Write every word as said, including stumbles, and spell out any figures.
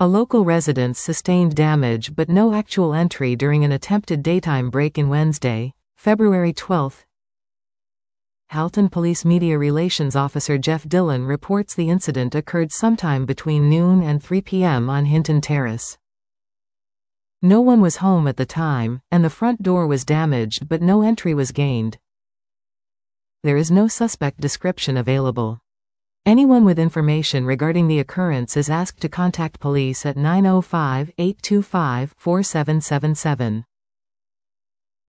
A local resident sustained damage but no actual entry during an attempted daytime break-in Wednesday, February twelfth. Halton Police Media Relations Officer Jeff Dillon reports the incident occurred sometime between noon and three p m on Hinton Terrace. No one was home at the time, and the front door was damaged but no entry was gained. There is no suspect description available. Anyone with information regarding the occurrence is asked to contact police at nine oh five, eight two five, four seven seven seven.